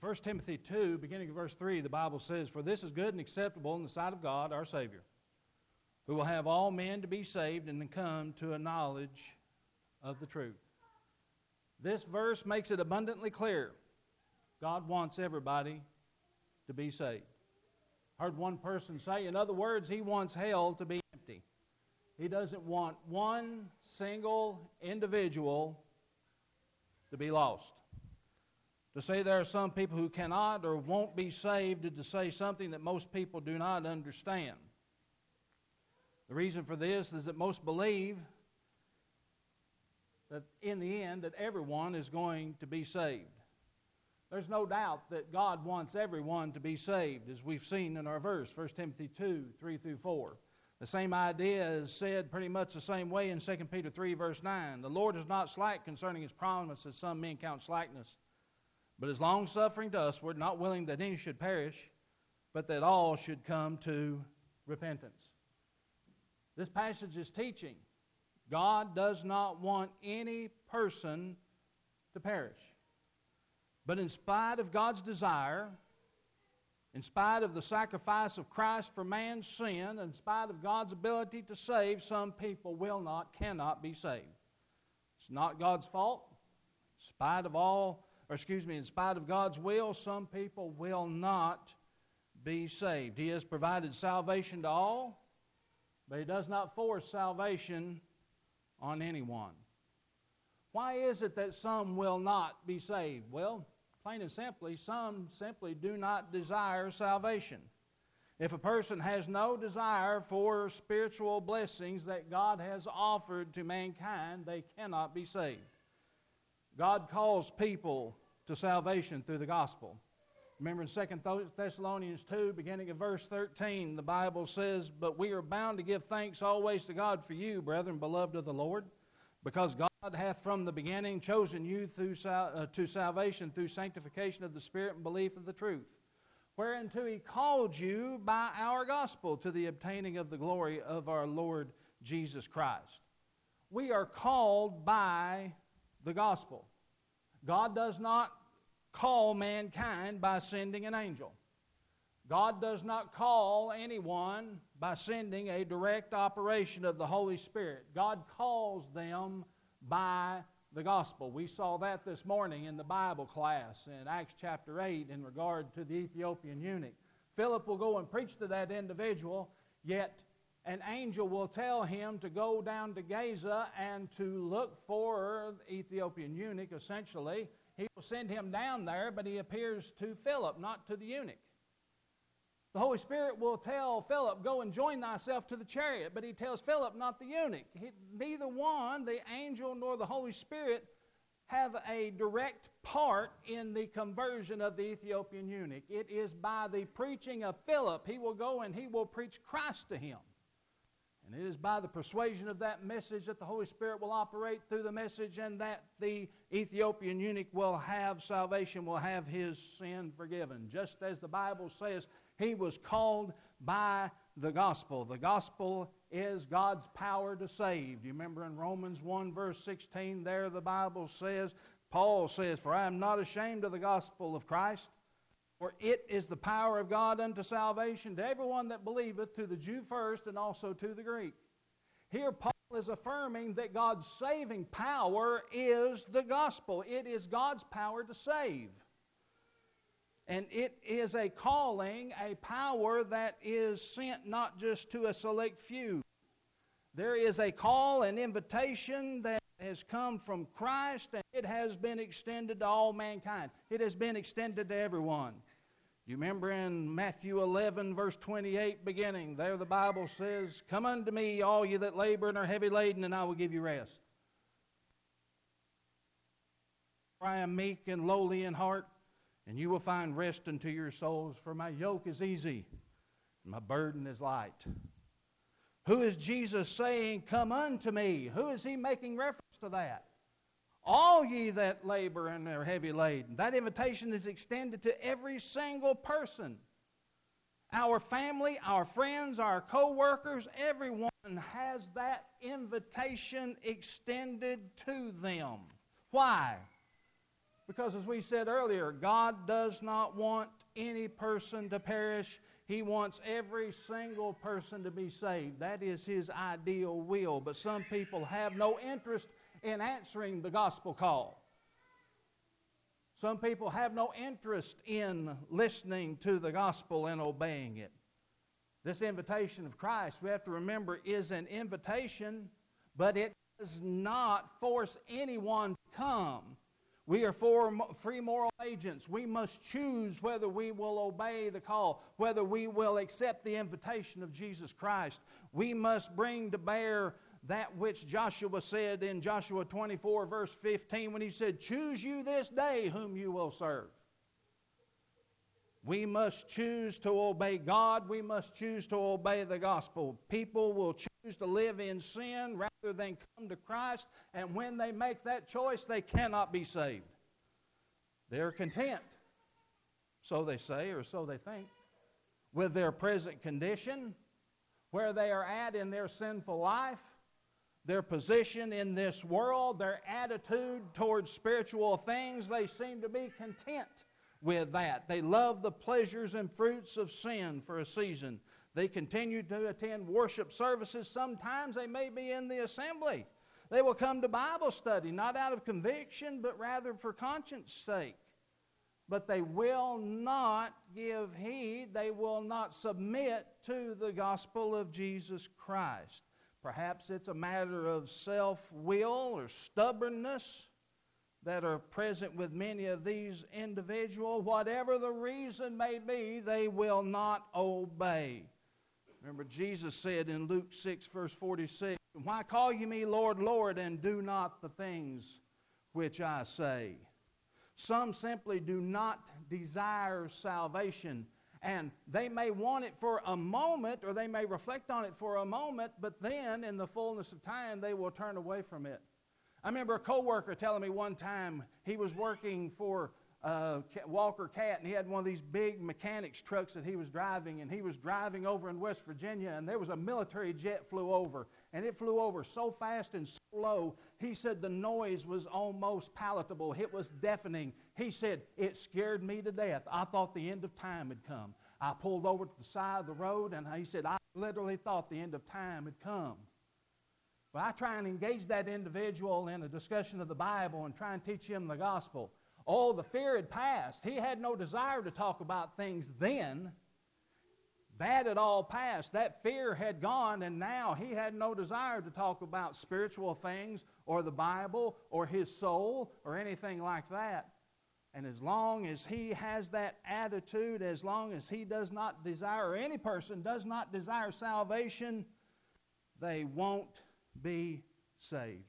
1 Timothy 2, beginning of verse 3, the Bible says, "For this is good and acceptable in the sight of God, our Savior, who will have all men to be saved and to come to a knowledge of the truth." This verse makes it abundantly clear. God wants everybody to be saved. I heard one person say, in other words, He wants hell to be empty. He doesn't want one single individual to be lost. To say there are some people who cannot or won't be saved is to say something that most people do not understand. The reason for this is that most believe that in the end that everyone is going to be saved. There's no doubt that God wants everyone to be saved, as we've seen in our verse, 1 Timothy 2, 3 through 4. The same idea is said pretty much the same way in 2 Peter 3, verse 9. "The Lord is not slack concerning His promise, as some men count slackness, but is long-suffering to usward, not willing that any should perish, but that all should come to repentance." This passage is teaching God does not want any person to perish. But in spite of God's desire, in spite of the sacrifice of Christ for man's sin, in spite of God's ability to save, some people cannot be saved. It's not God's fault. In spite of God's will, some people will not be saved. He has provided salvation to all, but He does not force salvation on anyone. Why is it that some will not be saved? Well, plain and simply, some simply do not desire salvation. If a person has no desire for spiritual blessings that God has offered to mankind, they cannot be saved. God calls people to salvation through the gospel. Remember in 2 Thessalonians 2, beginning of verse 13, the Bible says, "But we are bound to give thanks always to God for you, brethren, beloved of the Lord, because God hath from the beginning chosen you to salvation through sanctification of the Spirit and belief of the truth, whereunto He called you by our gospel to the obtaining of the glory of our Lord Jesus Christ." We are called by the gospel. God does not call mankind by sending an angel. God does not call anyone by sending a direct operation of the Holy Spirit. God calls them by the gospel. We saw that this morning in the Bible class in Acts chapter 8 in regard to the Ethiopian eunuch. Philip will go and preach to that individual, yet an angel will tell him to go down to Gaza and to look for the Ethiopian eunuch, essentially. He will send him down there, but he appears to Philip, not to the eunuch. The Holy Spirit will tell Philip, "Go and join thyself to the chariot," but He tells Philip, not the eunuch. Neither one, the angel nor the Holy Spirit, have a direct part in the conversion of the Ethiopian eunuch. It is by the preaching of Philip. He will go and he will preach Christ to him. And it is by the persuasion of that message that the Holy Spirit will operate through the message, and that the Ethiopian eunuch will have salvation, will have his sin forgiven. Just as the Bible says, he was called by the gospel. The gospel is God's power to save. Do you remember in Romans 1 verse 16 there the Bible says, Paul says, "For I am not ashamed of the gospel of Christ, for it is the power of God unto salvation to everyone that believeth, to the Jew first and also to the Greek." Here Paul is affirming that God's saving power is the gospel. It is God's power to save. And it is a calling, a power that is sent not just to a select few. There is a call, an invitation that has come from Christ, and it has been extended to all mankind. It has been extended to everyone. You remember in Matthew 11, verse 28 beginning, there the Bible says, "Come unto me, all ye that labor and are heavy laden, and I will give you rest. For I am meek and lowly in heart, and you will find rest unto your souls. For my yoke is easy, and my burden is light." Who is Jesus saying, "Come unto me"? Who is He making reference to that? All ye that labor and are heavy laden. That invitation is extended to every single person. Our family, our friends, our co-workers, everyone has that invitation extended to them. Why? Because as we said earlier, God does not want any person to perish. He wants every single person to be saved. That is His ideal will. But some people have no interest in answering the gospel call. Some people have no interest in listening to the gospel and obeying it. This invitation of Christ, we have to remember, is an invitation, but it does not force anyone to come. We are free moral agents. We must choose whether we will obey the call, whether we will accept the invitation of Jesus Christ. We must bring to bear that which Joshua said in Joshua 24, verse 15, when he said, "Choose you this day whom you will serve." We must choose to obey God. We must choose to obey the gospel. People will choose to live in sin rather than come to Christ, and when they make that choice, they cannot be saved. They're content, so they say, or so they think, with their present condition, where they are at in their sinful life, their position in this world, their attitude towards spiritual things. They seem to be content with that. They love the pleasures and fruits of sin for a season. They continue to attend worship services. Sometimes they may be in the assembly. They will come to Bible study, not out of conviction, but rather for conscience sake. But they will not give heed. They will not submit to the gospel of Jesus Christ. Perhaps it's a matter of self-will or stubbornness that are present with many of these individuals. Whatever the reason may be, they will not obey. Remember, Jesus said in Luke 6, verse 46, "Why call ye me Lord, Lord, and do not the things which I say?" Some simply do not desire salvation. And they may want it for a moment, or they may reflect on it for a moment, but then in the fullness of time, they will turn away from it. I remember a coworker telling me one time he was working for Walker Cat, and he had one of these big mechanics trucks that he was driving, and he was driving over in West Virginia, and there was a military jet flew over, and it flew over so fast and so low, he said the noise was almost palatable. It was deafening. He said, "It scared me to death. I thought the end of time had come. I pulled over to the side of the road," and he said, "I literally thought the end of time had come." Well, I try and engage that individual in a discussion of the Bible and try and teach him the gospel. Oh, the fear had passed. He had no desire to talk about things then. That had all passed. That fear had gone, and now he had no desire to talk about spiritual things or the Bible or his soul or anything like that. And as long as he has that attitude, as long as he does not desire, or any person does not desire salvation, they won't be saved.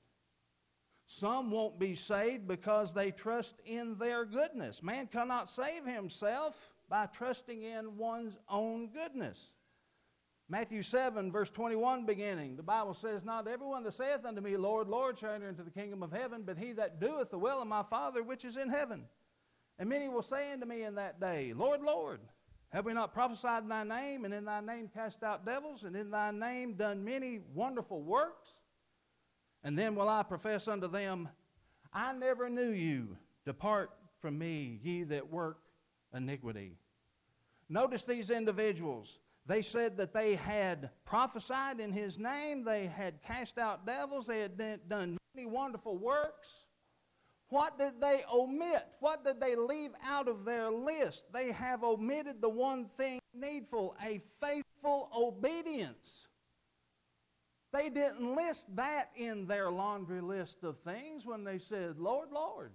Some won't be saved because they trust in their goodness. Man cannot save himself by trusting in one's own goodness. Matthew 7, verse 21 beginning, the Bible says, "Not everyone that saith unto me, Lord, Lord, shall enter into the kingdom of heaven, but he that doeth the will of my Father which is in heaven. And many will say unto me in that day, Lord, Lord, have we not prophesied in thy name, and in thy name cast out devils, and in thy name done many wonderful works? And then will I profess unto them, I never knew you. Depart from me, ye that work iniquity." Notice these individuals. They said that they had prophesied in his name. They had cast out devils. They had done many wonderful works. What did they omit? What did they leave out of their list? They have omitted the one thing needful, a faithful obedience. They didn't list that in their laundry list of things when they said, Lord, Lord.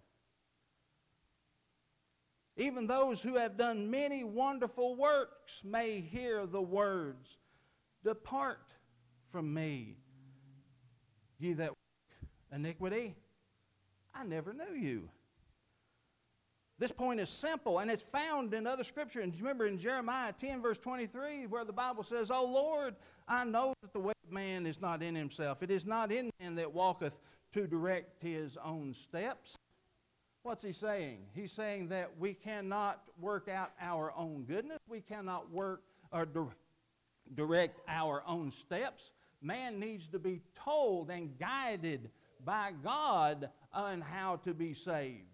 Even those who have done many wonderful works may hear the words, "Depart from me, ye that work iniquity. I never knew you." This point is simple, and it's found in other scripture. And remember in Jeremiah 10, verse 23, where the Bible says, "O Lord, I know that the way of man is not in himself. It is not in man that walketh to direct his own steps." What's he saying? He's saying that we cannot work out our own goodness. We cannot work or direct our own steps. Man needs to be told and guided by God on how to be saved.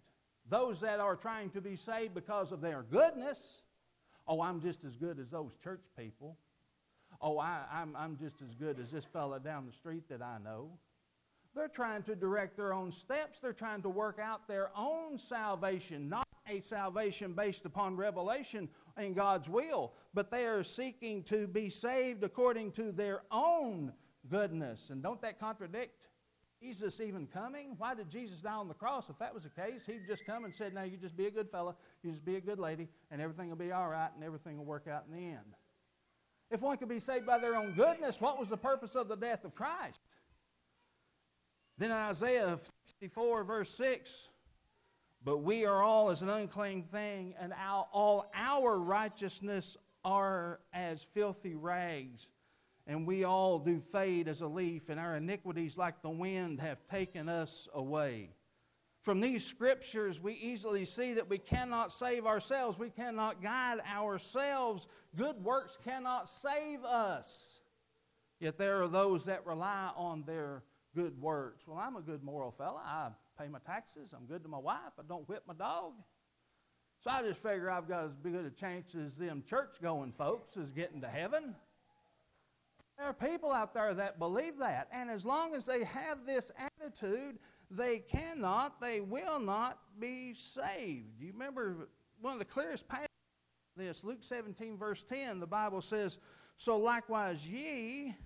Those that are trying to be saved because of their goodness. Oh, I'm just as good as those church people. Oh, I'm just as good as this fella down the street that I know. They're trying to direct their own steps. They're trying to work out their own salvation, not a salvation based upon revelation and God's will, but they are seeking to be saved according to their own goodness. And don't that contradict Jesus even coming? Why did Jesus die on the cross? If that was the case, he'd just come and said, "Now you just be a good fella, you just be a good lady, and everything will be all right, and everything will work out in the end." If one could be saved by their own goodness, what was the purpose of the death of Christ? Then in Isaiah 64, verse 6, "But we are all as an unclean thing, and all our righteousness are as filthy rags. And we all do fade as a leaf, and our iniquities like the wind have taken us away." From these scriptures, we easily see that we cannot save ourselves. We cannot guide ourselves. Good works cannot save us. Yet there are those that rely on their good works. Well, I'm a good moral fella. I pay my taxes. I'm good to my wife. I don't whip my dog. So I just figure I've got as good a chance as them church-going folks as getting to heaven. There are people out there that believe that. And as long as they have this attitude, they will not be saved. You remember one of the clearest passages of this, Luke 17, verse 10, the Bible says, So likewise ye,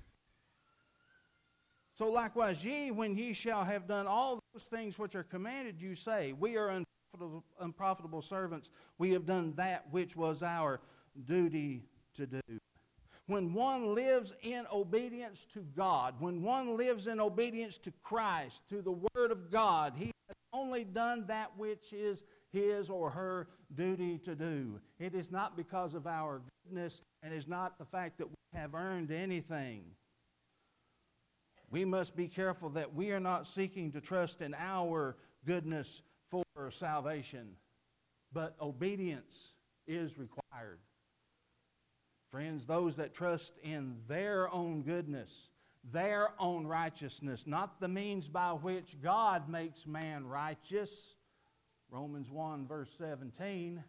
when ye shall have done all those things which are commanded you, say, We are unprofitable servants. We have done that which was our duty to do. When one lives in obedience to God, when one lives in obedience to Christ, to the Word of God, he has only done that which is his or her duty to do. It is not because of our goodness, and it is not the fact that we have earned anything. We must be careful that we are not seeking to trust in our goodness for salvation, but obedience is required. Friends, those that trust in their own goodness, their own righteousness, not the means by which God makes man righteous, Romans 1, verse 17,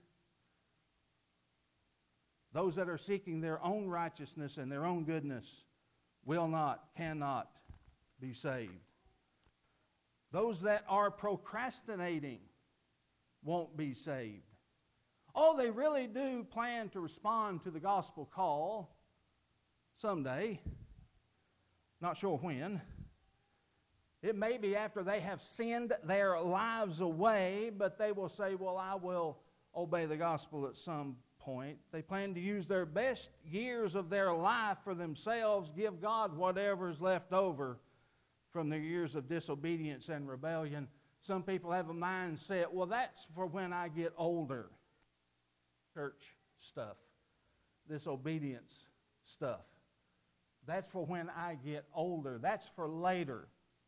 those that are seeking their own righteousness and their own goodness cannot be saved. Those that are procrastinating won't be saved. Oh, they really do plan to respond to the gospel call someday. Not sure when. It may be after they have sinned their lives away, but they will say, well, I will obey the gospel at some point. They plan to use their best years of their life for themselves, give God whatever is left over from their years of disobedience and rebellion. Some people have a mindset, well, that's for when I get older. Church stuff, this obedience stuff. That's for when I get older. That's for later.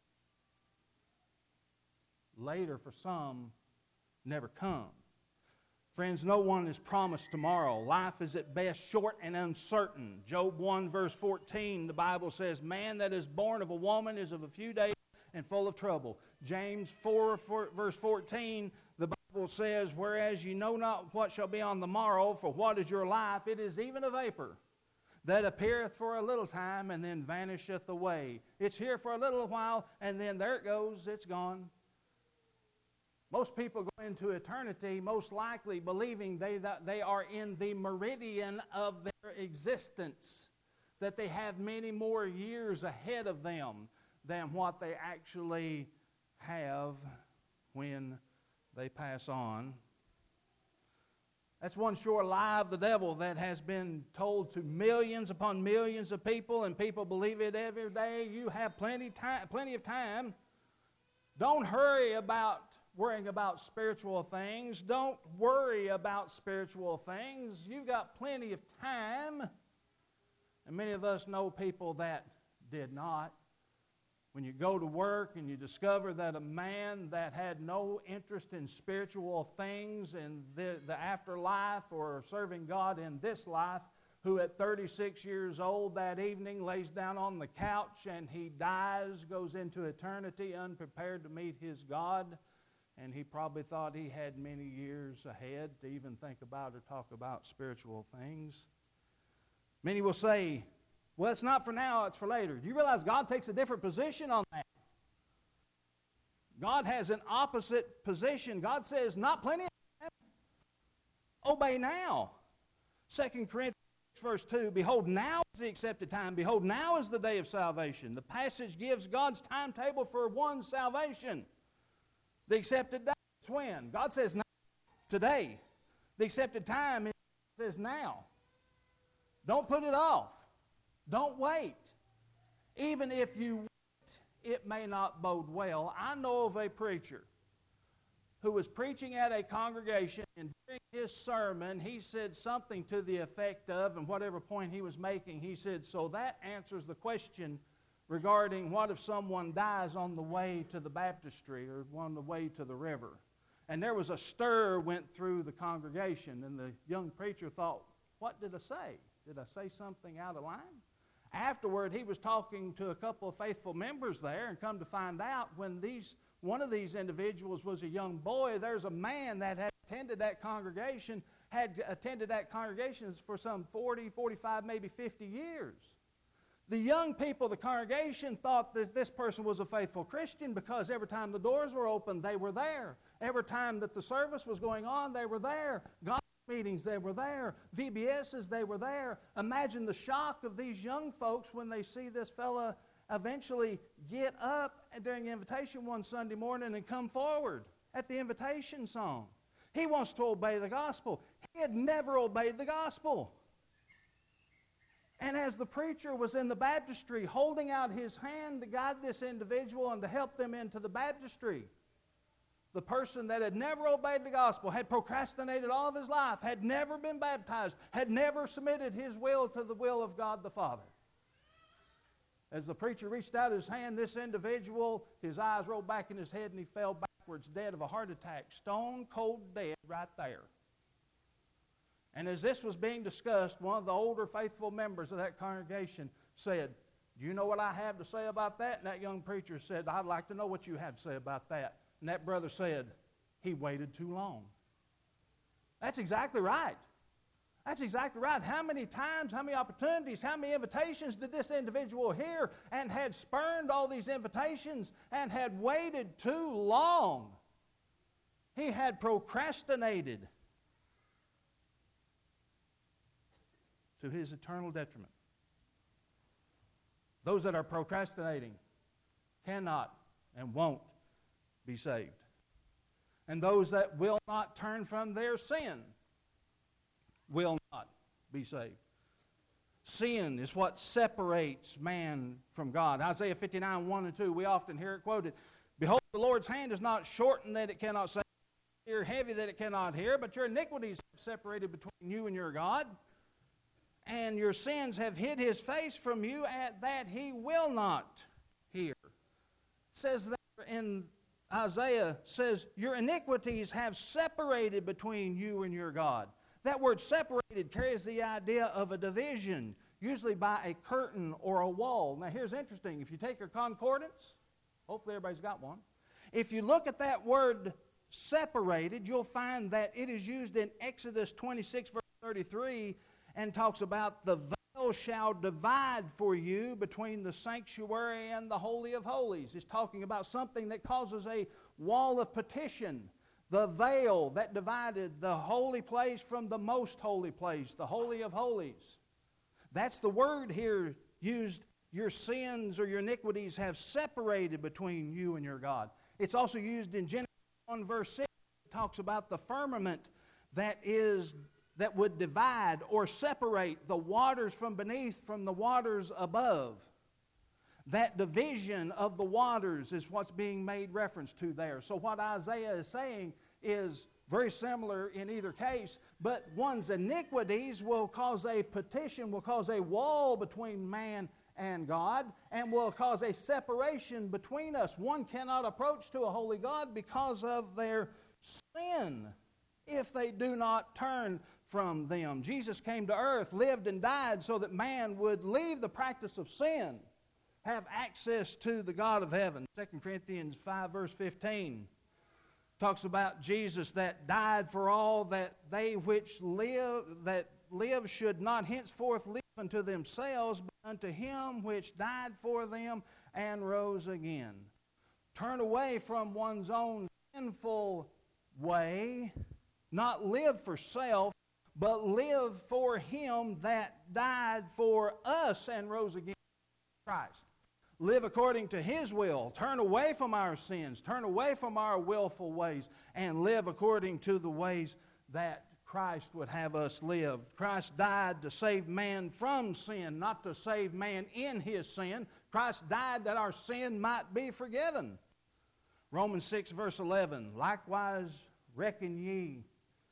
Later for some never come. Friends, no one is promised tomorrow. Life is at best short and uncertain. Job 1 verse 14, the Bible says, Man that is born of a woman is of a few days and full of trouble. James 4 verse 14, the Bible says, Whereas ye know not what shall be on the morrow, for what is your life? It is even a vapor that appeareth for a little time and then vanisheth away. It's here for a little while and then there it goes, it's gone. Most people go into eternity most likely believing they are in the meridian of their existence, that they have many more years ahead of them than what they actually have when they pass on. That's one sure lie of the devil that has been told to millions upon millions of people, and people believe it every day. You have plenty of time. Don't hurry about worrying about spiritual things. Don't worry about spiritual things. You've got plenty of time. And many of us know people that did not. When you go to work and you discover that a man that had no interest in spiritual things and the afterlife or serving God in this life, who at 36 years old that evening lays down on the couch and he dies, goes into eternity unprepared to meet his God, And he probably thought he had many years ahead to even think about or talk about spiritual things. Many will say, well, it's not for now, it's for later. Do you realize God takes a different position on that? God has an opposite position. God says, not plenty of time. Obey now. 2 Corinthians verse 2, behold, now is the accepted time. Behold, now is the day of salvation. The passage gives God's timetable for one's salvation. The accepted day is when? God says now, today. The accepted time says now. Don't put it off. Don't wait. Even if you wait, it may not bode well. I know of a preacher who was preaching at a congregation, and during his sermon, he said something to the effect of, and whatever point he was making, he said, so that answers the question regarding what if someone dies on the way to the baptistry or on the way to the river. And there was a stir went through the congregation, and the young preacher thought, what did I say? Did I say something out of line? Afterward, he was talking to a couple of faithful members there, and come to find out when one of these individuals was a young boy, there's a man that had attended that congregation for some 40, 45, maybe 50 years. The young people of the congregation thought that this person was a faithful Christian because every time the doors were open, they were there. Every time that the service was going on, they were there. God meetings, they were there. VBSs, they were there. Imagine the shock of these young folks when they see this fella eventually get up during the invitation one Sunday morning and come forward at the invitation song. He wants to obey the gospel. He had never obeyed the gospel. And as the preacher was in the baptistry holding out his hand to guide this individual and to help them into the baptistry, the person that had never obeyed the gospel, had procrastinated all of his life, had never been baptized, had never submitted his will to the will of God the Father. As the preacher reached out his hand, this individual, his eyes rolled back in his head and he fell backwards, dead of a heart attack, stone cold dead right there. And as this was being discussed, one of the older faithful members of that congregation said, do you know what I have to say about that? And that young preacher said, I'd like to know what you have to say about that. And that brother said, he waited too long. That's exactly right. That's exactly right. How many times, how many opportunities, how many invitations did this individual hear and had spurned all these invitations and had waited too long? He had procrastinated to his eternal detriment. Those that are procrastinating cannot and won't be saved. And those that will not turn from their sin will not be saved. Sin is what separates man from God. Isaiah 59, 1 and 2, we often hear it quoted. Behold, the Lord's hand is not shortened that it cannot save, ear heavy that it cannot hear, but your iniquities have separated between you and your God, and your sins have hid his face from you, at that he will not hear. It says there in Isaiah, says, your iniquities have separated between you and your God. That word separated carries the idea of a division, usually by a curtain or a wall. Now here's interesting. If you take your concordance, hopefully everybody's got one. If you look at that word separated, you'll find that it is used in Exodus 26, verse 33, and talks about the veil shall divide for you between the sanctuary and the Holy of Holies. It's talking about something that causes a wall of partition. The veil that divided the holy place from the most holy place, the Holy of Holies. That's the word here used, your sins or your iniquities have separated between you and your God. It's also used in Genesis 1 verse 6. It talks about the firmament that would divide or separate the waters from beneath from the waters above. That division of the waters is what's being made reference to there. So what Isaiah is saying is very similar in either case, but one's iniquities will cause a partition, will cause a wall between man and God, and will cause a separation between us. One cannot approach to a holy God because of their sin if they do not turn from them. Jesus came to earth, lived and died so that man would leave the practice of sin, have access to the God of heaven. 2 Corinthians 5 verse 15 talks about Jesus that died for all, that they which live should not henceforth live unto themselves, but unto him which died for them and rose again. Turn away from one's own sinful way, not live for self, but live for him that died for us and rose again, Christ. Live according to his will. Turn away from our sins. Turn away from our willful ways and live according to the ways that Christ would have us live. Christ died to save man from sin, not to save man in his sin. Christ died that our sin might be forgiven. Romans 6 verse 11, likewise reckon ye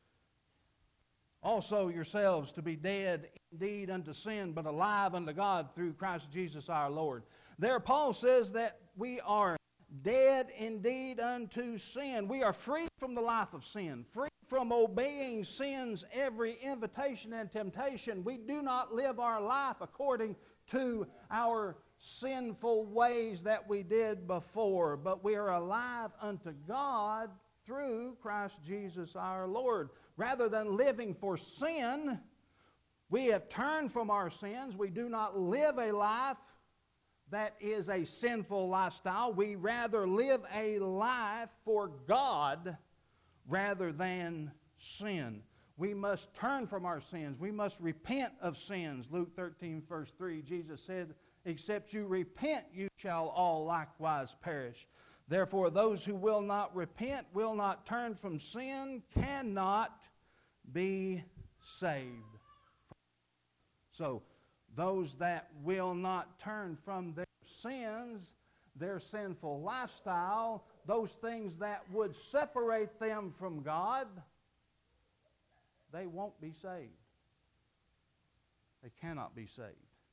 also yourselves to be dead indeed unto sin, but alive unto God through Christ Jesus our Lord. There Paul says that we are dead indeed unto sin. We are free from the life of sin, free from obeying sin's every invitation and temptation. We do not live our life according to our sinful ways that we did before, but we are alive unto God through Christ Jesus our Lord. Rather than living for sin, we have turned from our sins. We do not live a life that is a sinful lifestyle. We rather live a life for God rather than sin. We must turn from our sins. We must repent of sins. Luke 13 verse 3, Jesus said, except you repent, you shall all likewise perish. Therefore, those who will not repent, will not turn from sin, cannot be saved. So, those that will not turn from their sins, their sinful lifestyle, those things that would separate them from God, they won't be saved. They cannot be saved.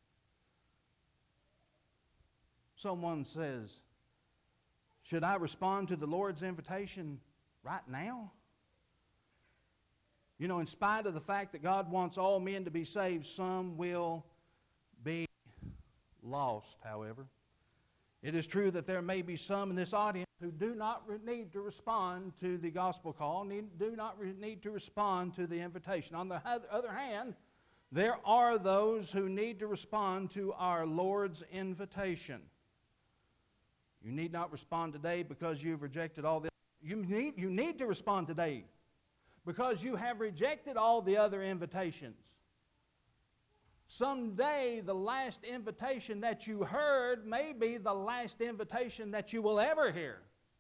Someone says, should I respond to the Lord's invitation right now? You know, in spite of the fact that God wants all men to be saved, some will be lost, however. It is true that there may be some in this audience who do not need to respond to the gospel call, do not need to respond to the invitation. On the other hand, there are those who need to respond to our Lord's invitation. You need not respond today because you've rejected all the... You need to respond today because you have rejected all the other invitations. Someday, the last invitation that you heard may be the last invitation that you will ever hear.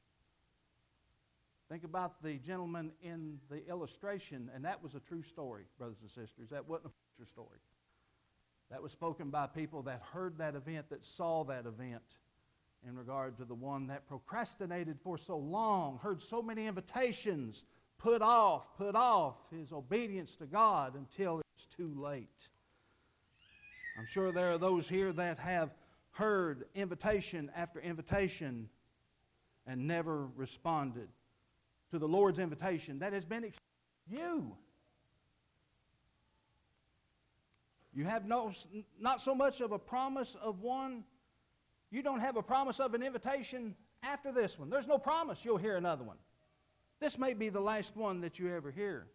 Think about the gentleman in the illustration, and that was a true story, brothers and sisters. That wasn't a future story. That was spoken by people that heard that event, that saw that event, in regard to the one that procrastinated for so long, heard so many invitations, put off his obedience to God until it's too late. I'm sure there are those here that have heard invitation after invitation and never responded to the Lord's invitation that has been extended to you. You have not so much of a promise of one. You don't have a promise of an invitation after this one. There's no promise you'll hear another one. This may be the last one that you ever hear.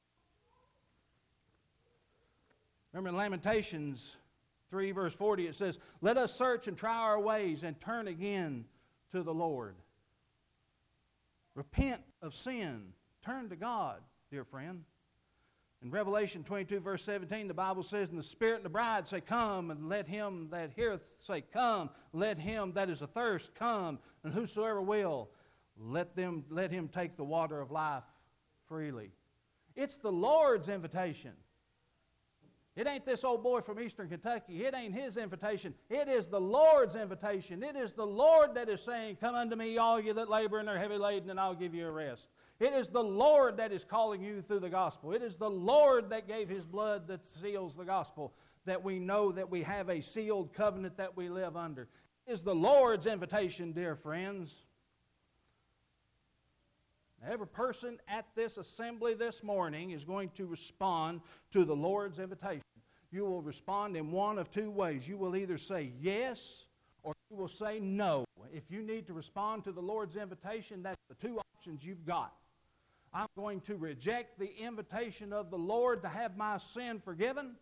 Remember in Lamentations 3 verse 40 it says, let us search and try our ways and turn again to the Lord. Repent of sin. Turn to God, dear friend. In Revelation 22 verse 17 the Bible says, and the Spirit and the bride say, come, and let him that heareth say, come. Let him that is athirst come, and whosoever will, let him take the water of life freely. It's the Lord's invitation. It ain't this old boy from eastern Kentucky. It ain't his invitation. It is the Lord's invitation. It is the Lord that is saying, come unto me, all you that labor and are heavy laden, and I'll give you a rest. It is the Lord that is calling you through the gospel. It is the Lord that gave his blood that seals the gospel, that we know that we have a sealed covenant that we live under. It is the Lord's invitation, dear friends. Every person at this assembly this morning is going to respond to the Lord's invitation. You will respond in one of two ways. You will either say yes or you will say no. If you need to respond to the Lord's invitation, that's the two options options you've got. I'm going to reject the invitation of the Lord to have my sin forgiven,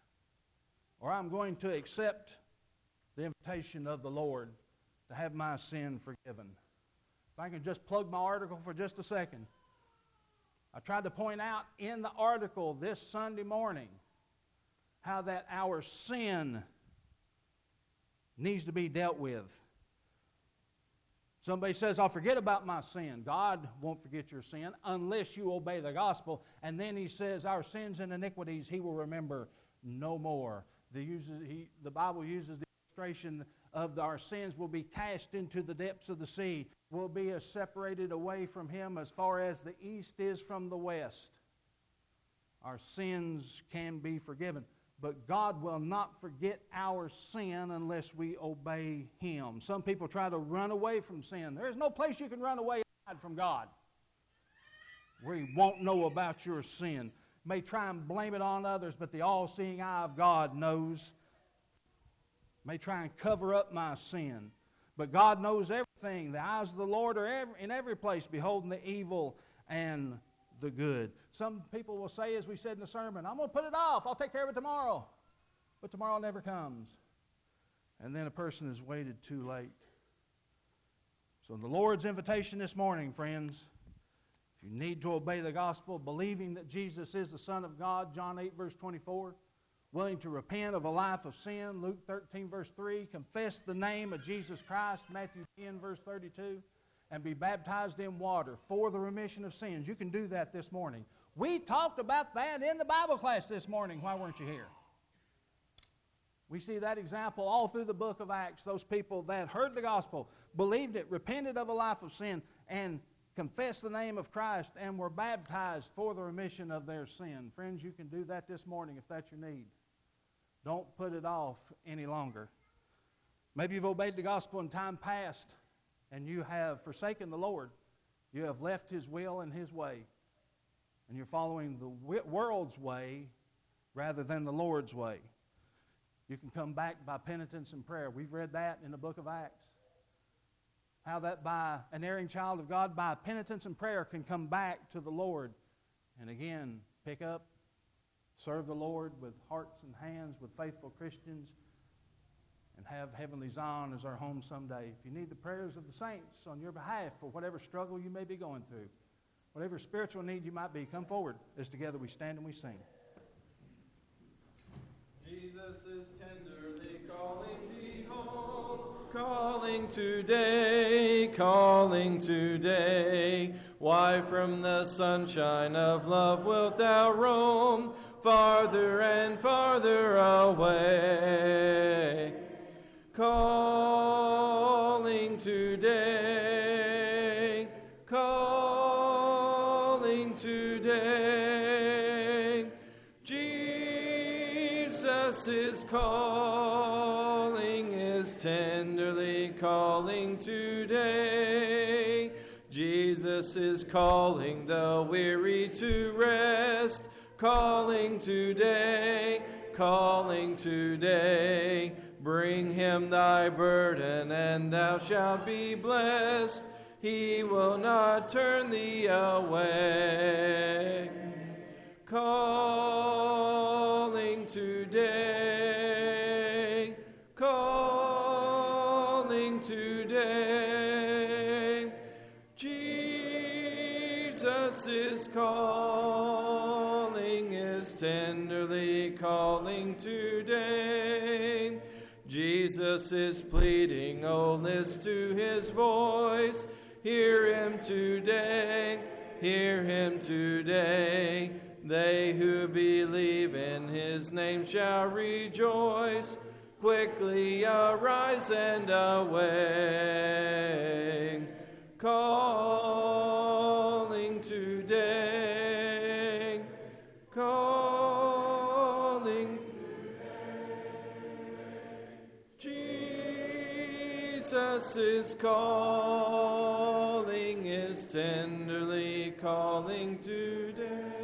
or I'm going to accept the invitation of the Lord to have my sin forgiven. If I can just plug my article for just a second. I tried to point out in the article this Sunday morning how that our sin needs to be dealt with. Somebody says, I'll forget about my sin. God won't forget your sin unless you obey the gospel. And then he says, our sins and iniquities he will remember no more. The Bible uses the illustration of our sins will be cast into the depths of the sea. Will be separated away from him as far as the east is from the west. Our sins can be forgiven. But God will not forget our sin unless we obey him. Some people try to run away from sin. There's no place you can run away and hide from God where he won't know about your sin. You may try and blame it on others, but the all-seeing eye of God knows. You may try and cover up my sin, but God knows everything. The eyes of the Lord are in every place, beholding the evil and the good. Some people will say, as we said in the sermon, I'm going to put it off. I'll take care of it tomorrow. But tomorrow never comes. And then a person has waited too late. So the Lord's invitation this morning, friends, if you need to obey the gospel, believing that Jesus is the Son of God, John 8, verse 24, willing to repent of a life of sin, Luke 13, verse 3, confess the name of Jesus Christ, Matthew 10, verse 32, and be baptized in water for the remission of sins. You can do that this morning. We talked about that in the Bible class this morning. Why weren't you here? We see that example all through the book of Acts. Those people that heard the gospel, believed it, repented of a life of sin, and confessed the name of Christ and were baptized for the remission of their sin. Friends, you can do that this morning if that's your need. Don't put it off any longer. Maybe you've obeyed the gospel in time past and you have forsaken the Lord. You have left his will and his way. And you're following the world's way rather than the Lord's way. You can come back by penitence and prayer. We've read that in the book of Acts. How that by an erring child of God, by penitence and prayer, can come back to the Lord. And again, pick up, serve the Lord with hearts and hands, with faithful Christians, and have heavenly Zion as our home someday. If you need the prayers of the saints on your behalf for whatever struggle you may be going through, whatever spiritual need you might be, come forward as together we stand and we sing. Jesus is tenderly calling thee home, calling today. Why from the sunshine of love wilt thou roam, farther and farther away? Calling today, calling today. Jesus is calling, is tenderly calling today. Jesus is calling the weary to rest, calling today, calling today. Bring him thy burden, and thou shalt be blessed. He will not turn thee away. Calling today, calling today. Jesus is calling, is tenderly calling today. Jesus is pleading, oh, listen to his voice. Hear him today, hear him today. They who believe in his name shall rejoice. Quickly arise and away. Calling today, calling today. Jesus is calling, is tenderly calling today.